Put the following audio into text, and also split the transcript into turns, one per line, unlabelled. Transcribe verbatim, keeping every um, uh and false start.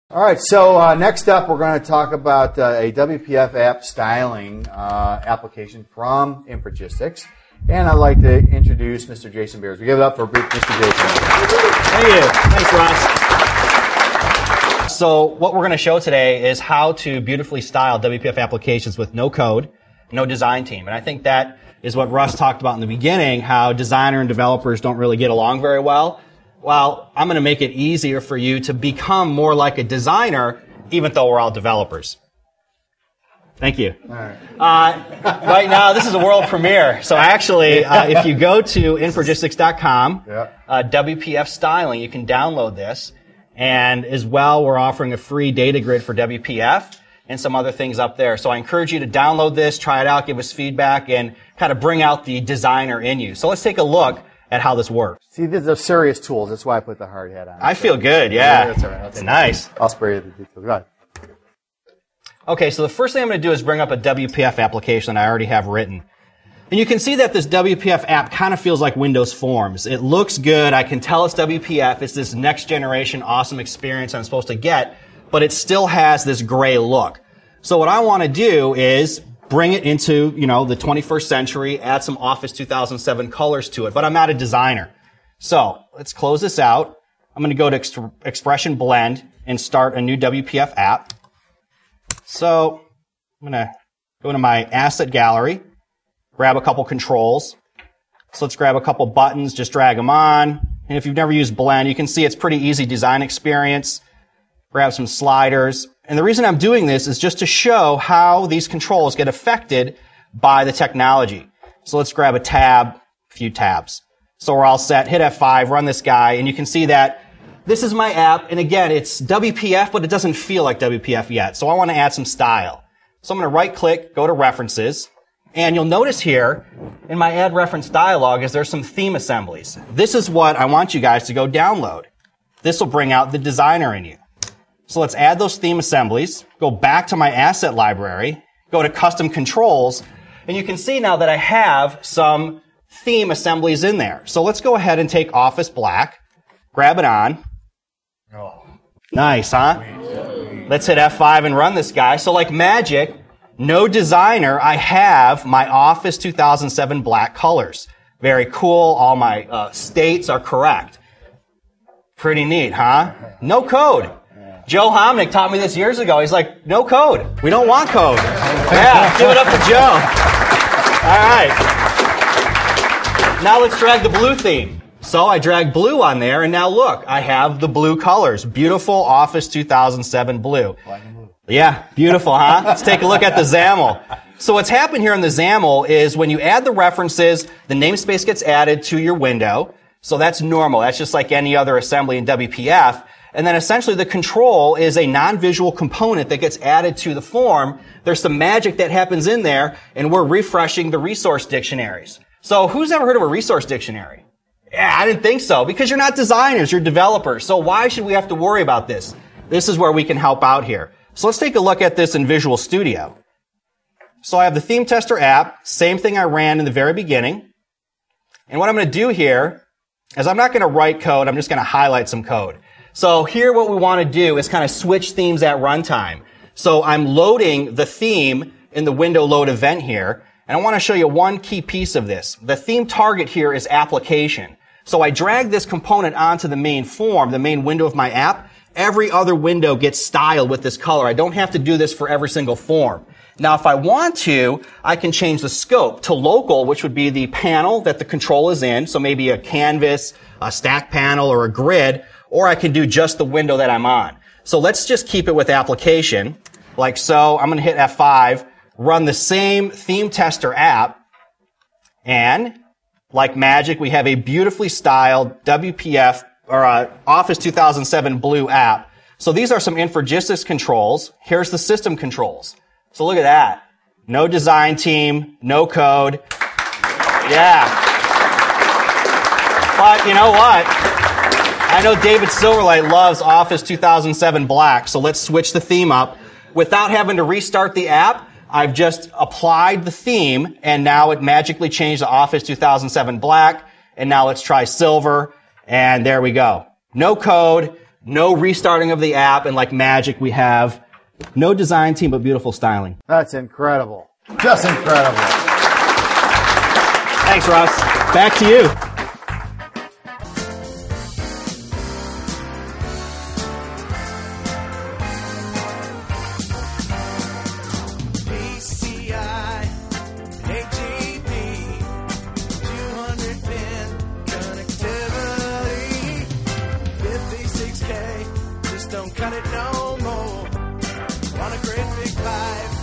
All right, so uh, next up we're going to talk about uh, a W P F app styling uh, application from Infragistics. And I'd like to introduce Mister Jason Beers. We give it up for Mister Jason.
Thank you. Thanks, Ross. So what we're going to show today is how to beautifully style W P F applications with no code, no design team. And I think that is what Russ talked about in the beginning, how designer and developers don't really get along very well. Well, I'm going to make it easier for you to become more like a designer, even though we're all developers. Thank you.
All right.
Uh, right now, this is a world premiere. So actually, uh, if you go to Infragistics dot com,
yeah.
uh, W P F Styling, you can download this. And as well, we're offering a free data grid for W P F and some other things up there. So I encourage you to download this, try it out, give us feedback, and kind of bring out the designer in you. So let's take a look at how this works.
See, these are serious tools. That's why I put the hard hat on.
I feel good, yeah.
yeah that's all right. That's
it's nice.
I'll spray you the details. Go ahead.
Okay, so the first thing I'm going to do is bring up a W P F application I already have written. And you can see that this W P F app kind of feels like Windows Forms. It looks good. I can tell it's W P F. It's this next generation awesome experience I'm supposed to get, but it still has this gray look. So what I want to do is bring it into, you know, the twenty-first century, add some Office two thousand seven colors to it, but I'm not a designer. So let's close this out. I'm going to go to Ext- Expression Blend and start a new W P F app. So I'm going to go into my asset gallery, grab a couple controls. So let's grab a couple buttons, just drag them on. And if you've never used Blend, you can see it's pretty easy design experience. Grab some sliders. And the reason I'm doing this is just to show how these controls get affected by the technology. So let's grab a tab, a few tabs. So we're all set. Hit F five, run this guy, and you can see that this is my app. And again, it's W P F, but it doesn't feel like W P F yet. So I want to add some style. So I'm going to right-click, go to References, and you'll notice here in my Add Reference dialog is there's some theme assemblies. This is what I want you guys to go download. This will bring out the designer in you. So let's add those theme assemblies, go back to my asset library, go to custom controls, and you can see now that I have some theme assemblies in there. So let's go ahead and take Office Black, grab it on.
Oh.
Nice, huh? Let's hit F five and run this guy. So like magic, no designer, I have my Office two thousand seven black colors. Very cool. All my uh, states are correct. Pretty neat, huh? No code. Joe Homnick taught me this years ago. He's like, no code. We don't want code. Yeah, give it up to Joe. All right. Now let's drag the blue theme. So I drag blue on there, and now look, I have the blue colors. Beautiful Office two thousand seven blue. Yeah, beautiful, huh? Let's take a look at the XAML. So what's happened here in the XAML is when you add the references, the namespace gets added to your window. So that's normal. That's just like any other assembly in W P F. And then essentially the control is a non-visual component that gets added to the form. There's some magic that happens in there, and we're refreshing the resource dictionaries. So who's ever heard of a resource dictionary? Yeah, I didn't think so, because you're not designers, you're developers. So why should we have to worry about this? This is where we can help out here. So let's take a look at this in Visual Studio. So I have the Theme Tester app, same thing I ran in the very beginning. And what I'm going to do here is I'm not going to write code, I'm just going to highlight some code. So here what we want to do is kind of switch themes at runtime. So I'm loading the theme in the window load event here, and I want to show you one key piece of this. The theme target here is application. So I drag this component onto the main form, the main window of my app. Every other window gets styled with this color. I don't have to do this for every single form. Now, if I want to, I can change the scope to local, which would be the panel that the control is in. So maybe a canvas, a stack panel, or a grid. Or I can do just the window that I'm on. So let's just keep it with application, like so. I'm going to hit F five, run the same Theme Tester app, and like magic, we have a beautifully styled W P F, or uh, Office two thousand seven blue app. So these are some Infragistics controls. Here's the system controls. So look at that. No design team, no code. Yeah. But you know what? I know David Silverlight loves Office two thousand seven Black, so let's switch the theme up. Without having to restart the app, I've just applied the theme, and now it magically changed to Office two thousand seven Black, and now let's try Silver, and there we go. No code, No restarting of the app, and like magic, we have no design team, but beautiful styling.
That's incredible. Just incredible.
Thanks, Ross. Back to you.
P C I, H E P, two hundred pin connectivity, fifty-six K, just don't cut it no more. Want a great big pipe.